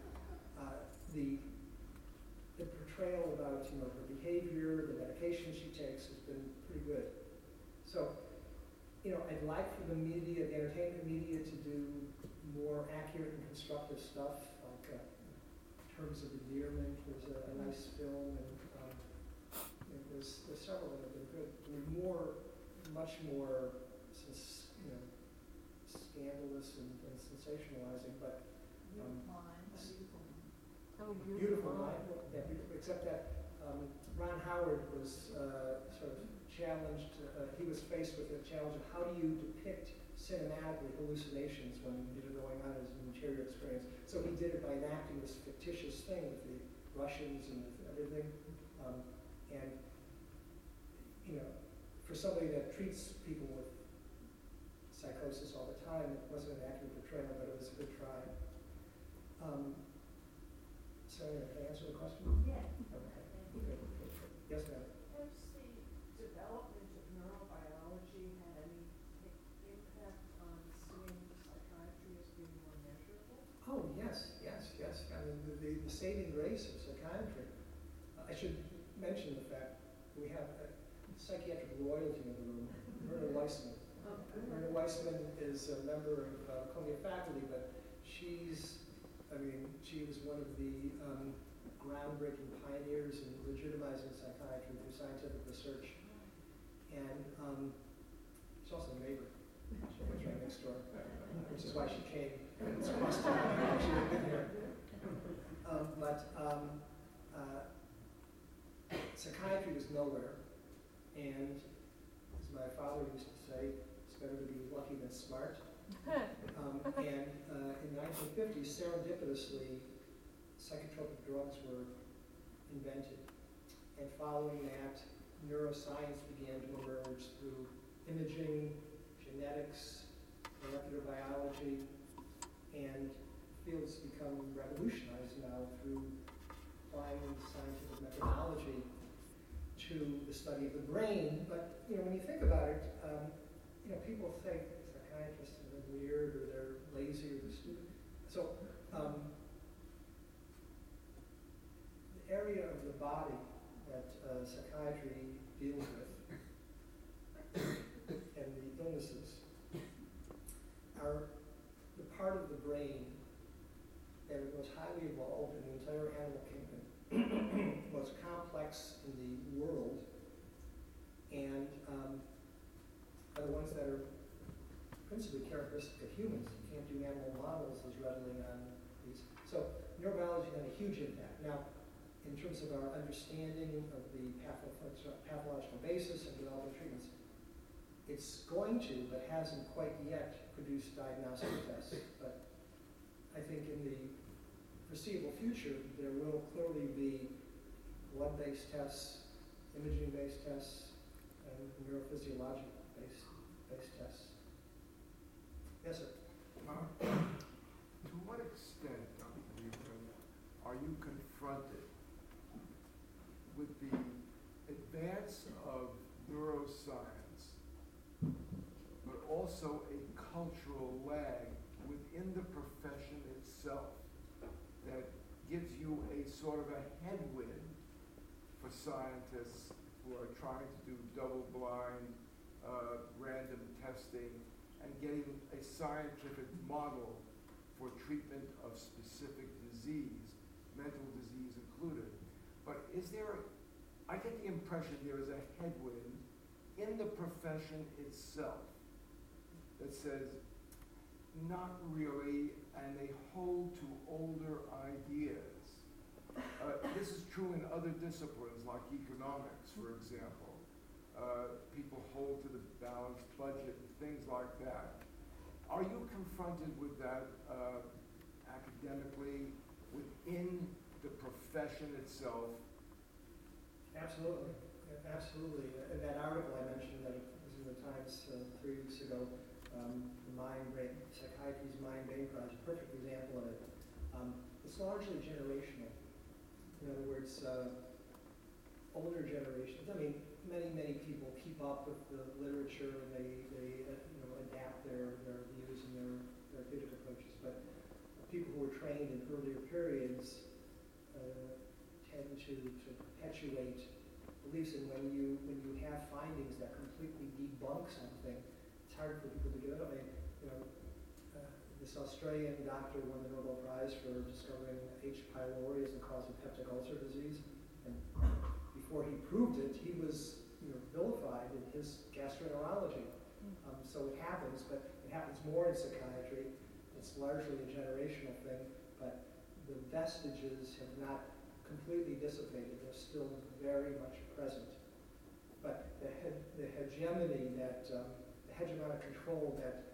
the portrayal about, you know, her behavior, the medication she takes has been pretty good. So, you know, I'd like for the media, the entertainment media, to do more accurate and constructive stuff, like In Terms of Endearment was a nice film, and there's several that have been good. I mean, much more, scandalous and sensationalizing, but Beautiful Mind. Yeah, except that Ron Howard was sort of challenged. He was faced with the challenge of how do you depict cinematically hallucinations when these are going on as an interior experience. So he did it by enacting this fictitious thing with the Russians and everything. And, you know, for somebody that treats people with psychosis all the time, it wasn't an accurate portrayal, but it was a good try. So, can I answer the question? Yeah. Okay. Good. Yes, ma'am. Has the development of neurobiology had any impact on seeing psychiatry as being more measurable? Oh, yes. I mean, the saving grace of psychiatry. I should mention the fact that we have a psychiatric royalty in the room, Myrna Weissman. Myrna Weissman is a member of Columbia faculty, but she was one of the groundbreaking pioneers in legitimizing psychiatry through scientific research. And she's also a neighbor. She lives right next door, which is why she came. It's across town. She would have been here. Psychiatry was nowhere. And as my father used to say, it's better to be lucky than smart. In the 1950s, serendipitously, psychotropic drugs were invented. And following that, neuroscience began to emerge through imaging, genetics, molecular biology, and fields become revolutionized now through applying scientific methodology to the study of the brain. But, you know, when you think about it, you know, people think psychiatrists are weird, or they're lazy, or they're stupid. So, the area of the body that psychiatry deals with, and part of the brain that was highly evolved in the entire animal kingdom, most complex in the world, and are the ones that are principally characteristic of humans. You can't do animal models as readily on these. So neurobiology had a huge impact. Now, in terms of our understanding of the pathological basis and developing treatments, it's going to, but hasn't quite yet produced diagnostic tests. But I think in the foreseeable future, there will clearly be blood-based tests, imaging-based tests, and neurophysiological-based tests. Yes, sir. To what extent, Dr. Lieberman, are you confronted with the advance of neuroscience, but also a cultural lag within the profession itself that gives you a sort of a headwind for scientists who are trying to do double-blind, random testing and getting a scientific model for treatment of specific disease, mental disease included? But is there, I get the impression there is a headwind in the profession itself that says, not really, and they hold to older ideas. This is true in other disciplines like economics, for example. People hold to the balanced budget and things like that. Are you confronted with that academically within the profession itself? Absolutely, absolutely. That article I mentioned that was in the Times 3 weeks ago, Psychiatry's Mind-Brain Project, perfect example of it. It's largely generational. In other words, older generations. I mean, many people keep up with the literature and they adapt their views and their therapeutic approaches. But people who were trained in earlier periods tend to perpetuate beliefs. And when you have findings that completely debunk something, it's hard for people to get out of it. This Australian doctor won the Nobel Prize for discovering H. pylori as the cause of peptic ulcer disease. And before he proved it, he was vilified in his gastroenterology. So it happens, but it happens more in psychiatry. It's largely a generational thing, but the vestiges have not completely dissipated. They're still very much present. But the hegemony that, the hegemonic control that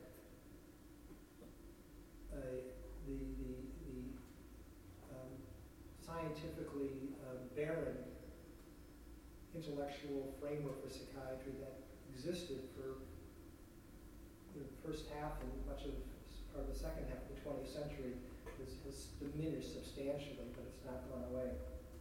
the scientifically barren intellectual framework for psychiatry that existed for the first half and much of part of the second half of the 20th century has diminished substantially, but it's not gone away.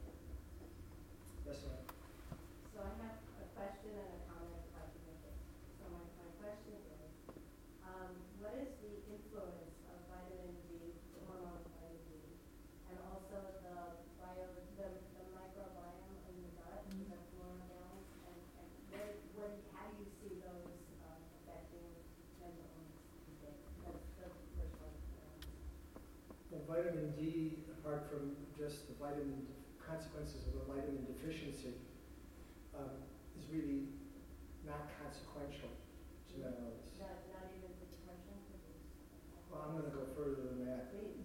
Yes, ma'am. So I have a question and a comment if I can make it. So my question is, what is the influence of vitamin D, the hormone vitamin D, and also the microbiome in the gut, the flora balance, and how do you see those affecting mental illness today? That's the first one. Well, vitamin D, apart from just the consequences of a vitamin deficiency, is really not consequential to mental illness. Not even the depression? Well, I'm going to go further than that. Please.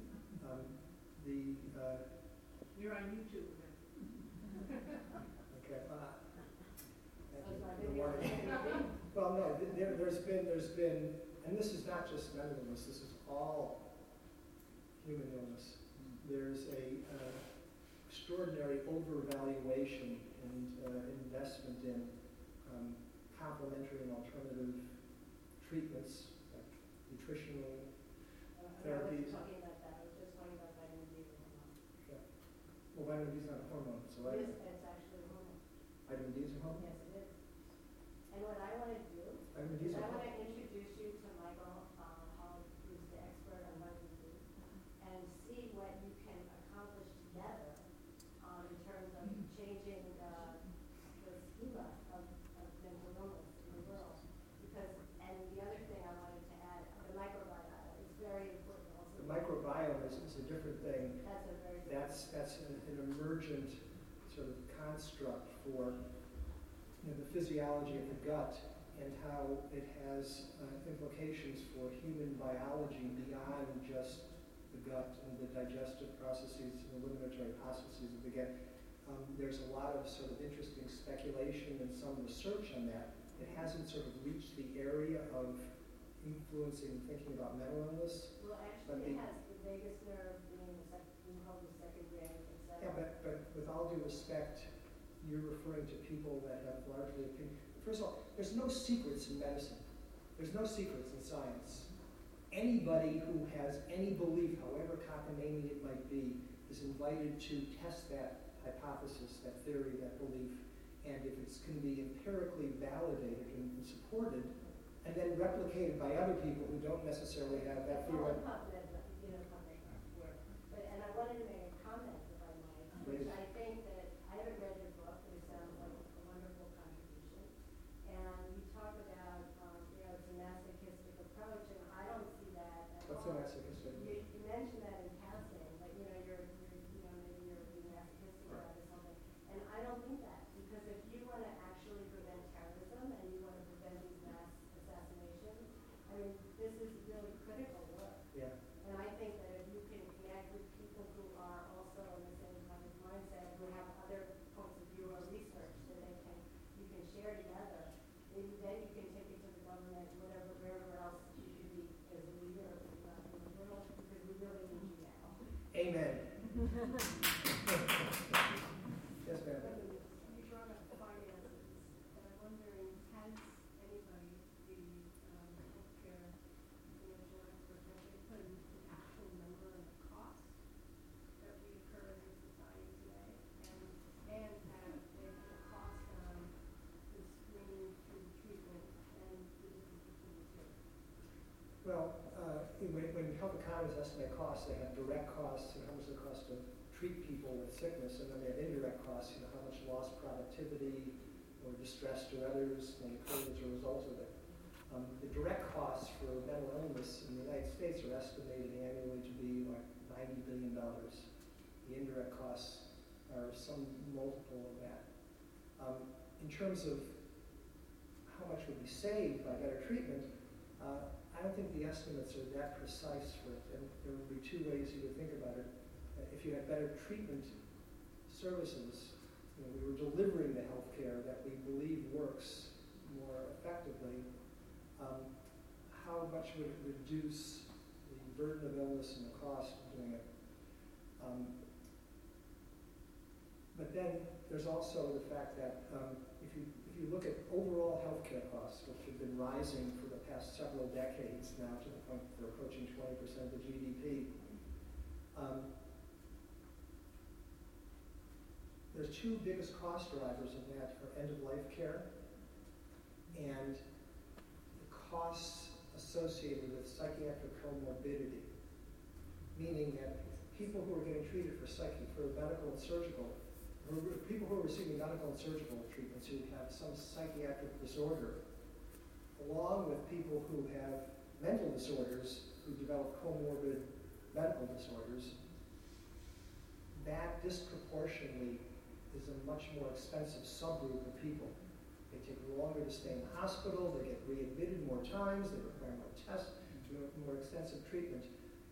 You're on YouTube now. Okay. That's my video. Well, no, there's been, and this is not just mental illness, this is all human illness. There's a extraordinary overvaluation and investment in complementary and alternative treatments, like nutritional I therapies. wasn't talking about that. I was just talking about vitamin D. Well, vitamin D is not a hormone, so Yes, it's actually a hormone. vitamin D is a hormone? Yes, it is. And what I want to do Vitamin D is is a I want hormone. to introduce you to Michael Hall, who's the expert on vitamin D, and see what you can accomplish together in terms of changing the schema of mental illness in the world. Because, and the other thing I wanted to add, the microbiota, microbiome is a different thing. That's a very. That's an emergent sort of construct for the physiology of the gut and how it has implications for human biology beyond just the gut and the digestive processes and the eliminatory processes of the gut. There's a lot of sort of interesting speculation and some research on that. It hasn't sort of reached the area of influencing thinking about mental illness. Well, actually, it has the vagus nerve being called the second brain, etc. Yeah, but with all due respect, you're referring to people that have largely opinion. First of all, there's no secrets in medicine. There's no secrets in science. Anybody who has any belief, however cockamamie it might be, is invited to test that hypothesis, that theory, that belief, and if it can be empirically validated and supported, and then replicated by other people who don't necessarily have that theory. But, and I wanted to make a comment, if I might, which I think that, I haven't read your book, but it sounds like a wonderful contribution. And you talk about, it's a masochistic approach, and I don't see that at What's all. a masochistic? You mentioned that in passing, but maybe you're being masochistic about it or something. And I don't think that, because if you want to actually prevent terrorism and you want to prevent these mass assassinations, I mean, this is really critical work. Yeah. And I think that if you can connect with people who are also in the same kind of mindset, who have other points of view or research that you can share together, then you can take it to the government, wherever else you should be as a leader in the world, because we really need you now. Amen. Yes, ma'am. You brought up finances, and I'm wondering, has anybody, the healthcare financial experts, have they put an actual number on the cost that we incur as a society today? And have they put a cost on the screening through treatment and the difference between the two? Well, when health economists estimate costs, they have direct costs, how much it costs to treat people with sickness, and then they have indirect costs, how much lost productivity or distress to others may occur as a result of it. The direct costs for mental illness in the United States are estimated annually to be like $90 billion. The indirect costs are some multiple of that. In terms of how much would be saved by better treatment, I don't think the estimates are that precise for it, and there would be two ways you would think about it. If you had better treatment services, we were delivering the health care that we believe works more effectively, how much would it reduce the burden of illness and the cost of doing it? But then there's also the fact that if you look at overall healthcare costs, which have been rising for the past several decades now to the point they're approaching 20% of GDP, the two biggest cost drivers in that are end-of-life care and the costs associated with psychiatric comorbidity, meaning that people who are getting treated for medical and surgical, people who are receiving medical and surgical treatments who have some psychiatric disorder, along with people who have mental disorders who develop comorbid medical disorders, that disproportionately is a much more expensive subgroup of people. They take longer to stay in the hospital, they get readmitted more times, they require more tests, more extensive treatment.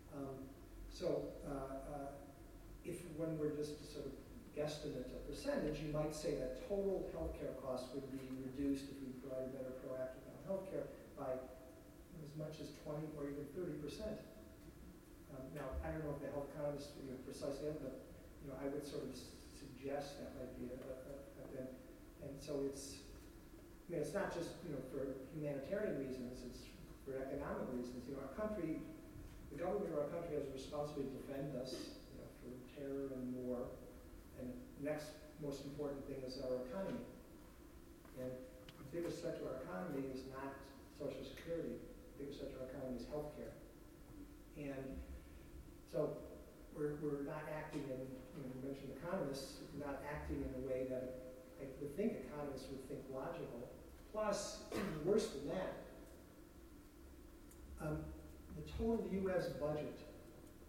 If when we're just to sort of guesstimate a percentage, you might say that total healthcare costs would be reduced if we provided better proactive healthcare by as much as 20 or even 30%. Now, I don't know if the health economists precisely have, but I would sort of suggest that might be a bit. And so it's not just for humanitarian reasons; it's for economic reasons. Our country, the government of our country has a responsibility to defend us, for terror and war. And the next most important thing is our economy. And the biggest threat to our economy is not Social Security. The biggest threat to our economy is healthcare. And so we're not acting in, you mentioned economists, not acting in a way that I would think economists would think logical. Plus, even worse than that, the total U.S. budget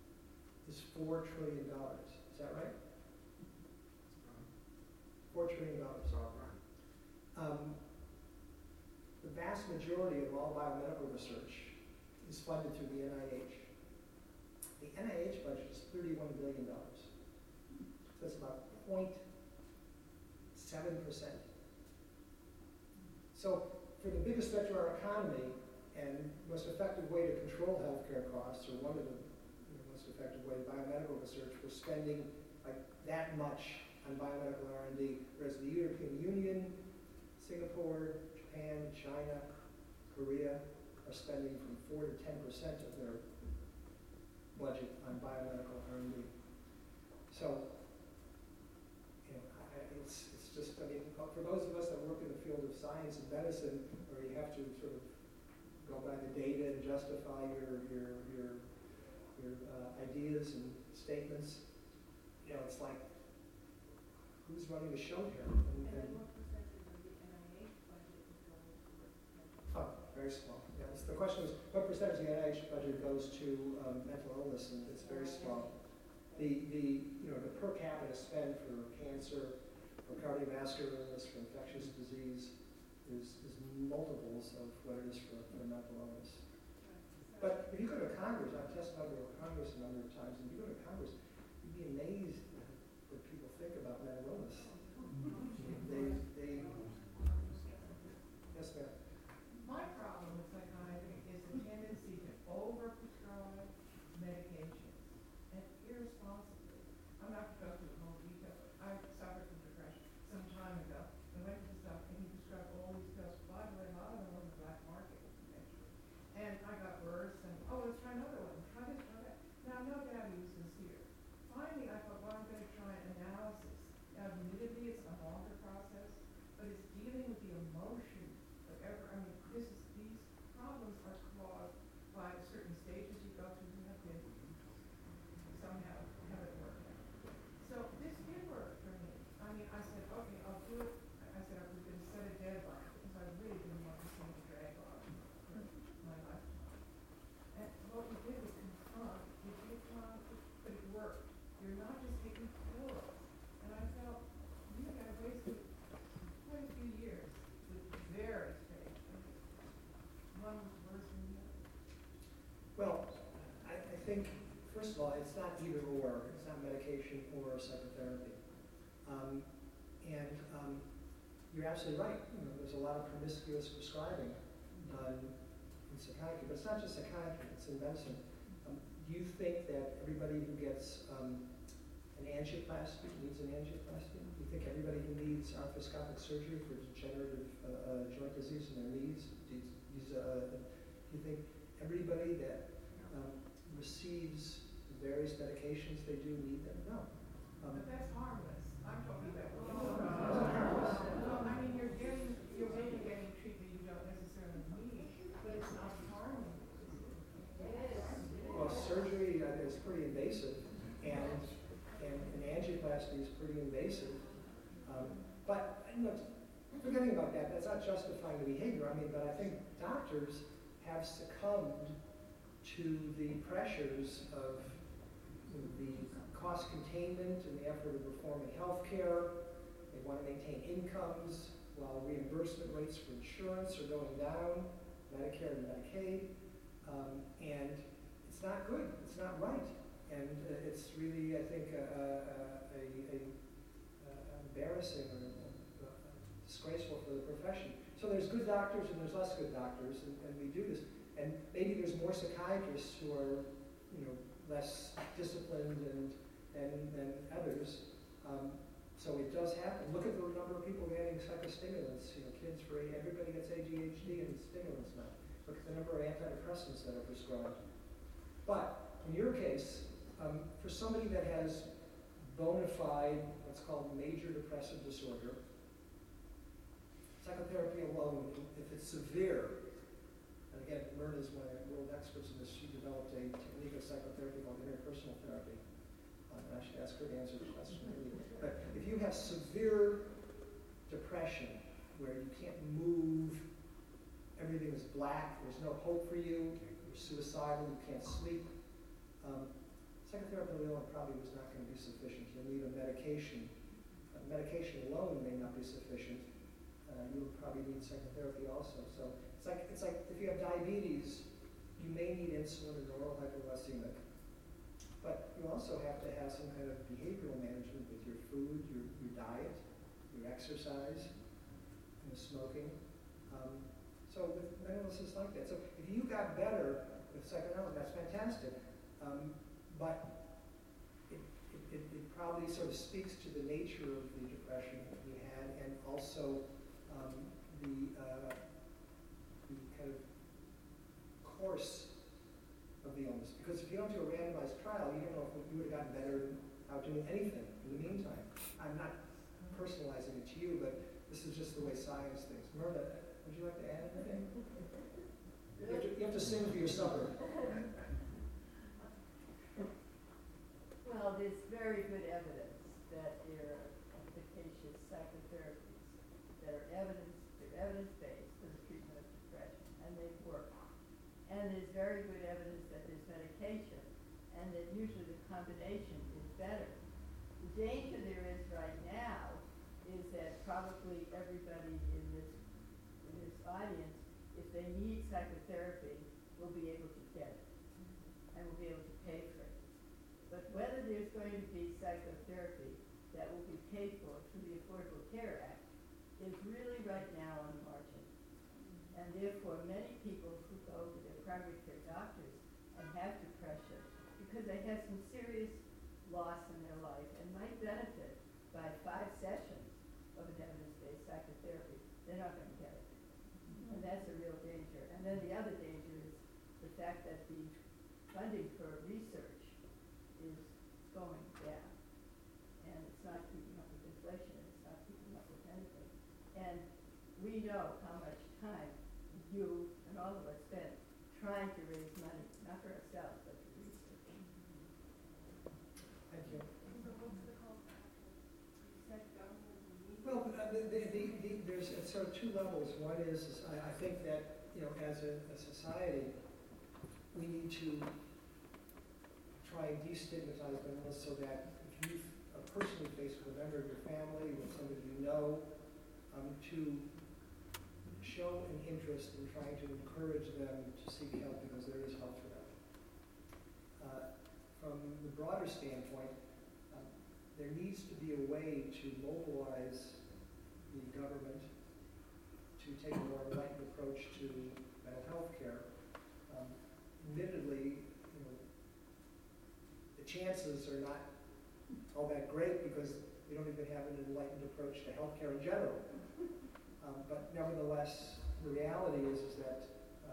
is $4 trillion. Is that right? $4 trillion. That's all right. The vast majority of all biomedical research is funded through the NIH. The NIH budget is $31 billion. So that's about 0.7%. So for the biggest threat to our economy and most effective way to control healthcare costs, or one of the most effective way, biomedical research, we're spending like that much on biomedical R&D, whereas the European Union, Singapore, Japan, China, Korea are spending from 4 to 10% of their budget on biomedical R&D. So, it's just, I mean, for those of us that work in the field of science and medicine, where you have to sort of go by the data and justify your ideas and statements, it's like, who's running the show here? And then what percentage of the NIH budget is going towards mental health? Very small. Yeah, the question is, what percentage of the NIH budget goes to mental illness, and it's very small. The per capita spend for cancer, for cardiovascular illness, for infectious disease is multiples of what it is for mental illness. But if you go to Congress, I've testified to Congress a number of times, and if you go to Congress, you'd be amazed at what people think about mental illness. Yes, ma'am. My problem with psychiatry is the tendency to overprescribe medications and irresponsibly. I'm not going to go through the whole detail, but I suffered from depression some time ago. I went to the stuff and he prescribed all these pills. By the way, a lot of them were on the black market eventually. And I got worse and, let's try another one. Try this, try that. Now, no doubt he was sincere. Finally, I thought, I'm going to try an analysis. Now, admittedly, it's a longer process, but it's dealing with the emotion. These problems are caused by certain stages you go through. You have to somehow have it work out. So this did work for me. I mean, I said, okay, I'll do it. I said I was going to set a deadline because I really didn't want this thing to drag on for my lifetime. And what we did was confront, but it worked. You're not just taking pills. And I felt, I wasted quite a few years with very strange things. One was worse than the other. Well, I think, first of all, it's not either or. It's not medication or psychotherapy. You're absolutely right. There's a lot of promiscuous prescribing in psychiatry, but it's not just psychiatry, it's in medicine. Do you think that everybody who gets an angioplasty needs an angioplasty? Do you think everybody who needs arthroscopic surgery for degenerative joint disease in their knees, do you think everybody that receives the various medications they do need them? No. But that's harmless. I'm talking about. Harmless. I mean, you're maybe getting treatment you don't necessarily need, but it's not harming. Well, surgery is pretty invasive, and an angioplasty is pretty invasive. But forgetting about that, that's not justifying the behavior. I mean, but I think doctors have succumbed to the pressures of the cost containment and the effort of reforming healthcare. They want to maintain incomes while reimbursement rates for insurance are going down, Medicare and Medicaid, and it's not good. It's not right, and it's really, I think, embarrassing or disgraceful for the profession. So there's good doctors and there's less good doctors, and we do this. And maybe there's more psychiatrists who are, less disciplined than others. So it does happen. Look at the number of people getting psychostimulants. Kids everybody gets ADHD and stimulants now. Look at the number of antidepressants that are prescribed. But in your case, for somebody that has bona fide, what's called major depressive disorder, psychotherapy alone, if it's severe, and again, Myrna is one of the world experts in this. She developed a technique of psychotherapy called interpersonal therapy. And I should ask her to answer the question. But if you have severe depression, where you can't move, everything is black, there's no hope for you, you're suicidal, you can't sleep, psychotherapy terminally ill and probably was not going to be sufficient. You'll need a medication. Medication alone may not be sufficient. You'll probably need psychotherapy also. So it's like if you have diabetes, you may need insulin or oral hypoglycemic. But you also have to have some kind of behavioral management with your food, your diet, your exercise, and the smoking. So with mental illness, it's like that. So if you got better with psychoanalysis, that's fantastic. But it probably sort of speaks to the nature of the depression that you had, and also the kind of course of the illness. Because if you don't do a randomized trial, you don't know if you would have gotten better without doing anything in the meantime. I'm not personalizing it to you, but this is just the way science thinks. Myrna, would you like to add anything? You have to sing for your supper. Well, there's very good evidence that there are efficacious psychotherapies that are evidence-based for the treatment of depression, and they work. And there's very good evidence that there's medication, and that usually the combination is better. The danger there is right now is that probably everybody in this audience, if they need psychotherapy, will be able to get it, and will be able to pay for it. But whether there's going to be psychotherapy that will be paid for through the Affordable Care Act is really right now on the margin. And therefore, many people who go to their primary care doctors and have depression because they have some serious loss in their life and might benefit by 5 sessions of an evidence-based psychotherapy, they're not going to get it. And that's a real danger. And then the other danger is the fact that the funding for research is going down, and it's not keeping up with inflation, and it's not keeping up with anything. And we know how much time you and all of us spend trying to raise money, not for ourselves, but for research. Thank you. So what's the call for action? You said government and media. Well, there's sort of 2 levels. One is I think that, as a society, we need to try and destigmatize mental illness so that if you are personally faced with a member of your family, with somebody you know, to show an interest in trying to encourage them to seek help because there is help for them. From the broader standpoint, there needs to be a way to mobilize the government to take a more enlightened approach to mental health care. Admittedly, the chances are not all that great because we don't even have an enlightened approach to healthcare in general. But nevertheless, the reality is that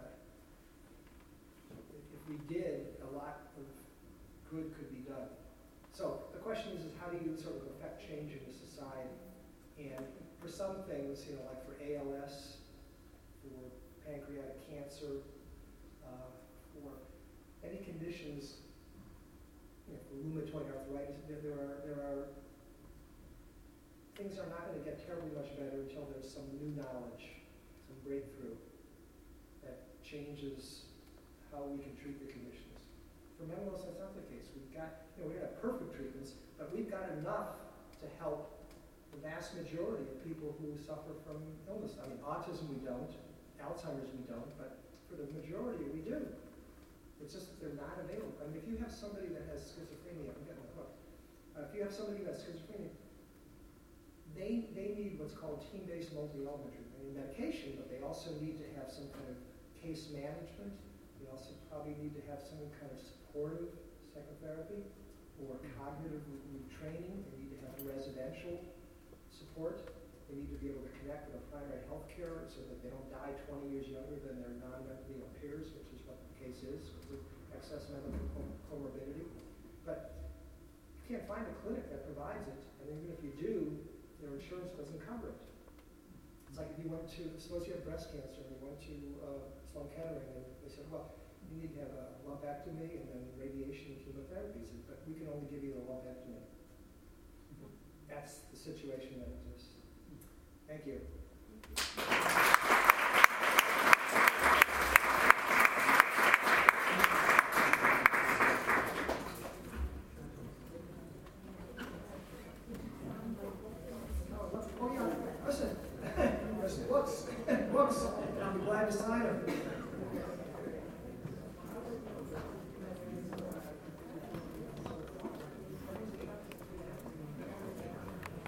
if we did, a lot of good could be done. So the question is how do you sort of affect change in the society? And for some things, like for ALS, for pancreatic cancer, for any conditions, for rheumatoid arthritis, there are things are not going to get terribly much better until there's some new knowledge, some breakthrough that changes how we can treat the conditions. For mental illness, that's not the case. We've got, we don't have perfect treatments, but we've got enough to help the vast majority of people who suffer from illness. I mean, autism we don't, Alzheimer's we don't, but for the majority we do. It's just that they're not available. I mean, if you have somebody that has schizophrenia, I'm getting the hook. If you have somebody who has schizophrenia, they need what's called team-based multi-element treatment. They need medication, but they also need to have some kind of case management. They also probably need to have some kind of supportive psychotherapy or cognitive retraining. They need to have residential support. They need to be able to connect with a primary health care so that they don't die 20 years younger than their non-mentally ill peers, which is what the case is with excess mental comorbidity. But you can't find a clinic that provides it, and even if you do, their insurance doesn't cover it. It's like if you went to, suppose you have breast cancer, and you went to Sloan Kettering, and they said, well, you need to have a lumpectomy and then radiation and chemotherapy, but we can only give you the lumpectomy. That's the situation that exists. Thank you.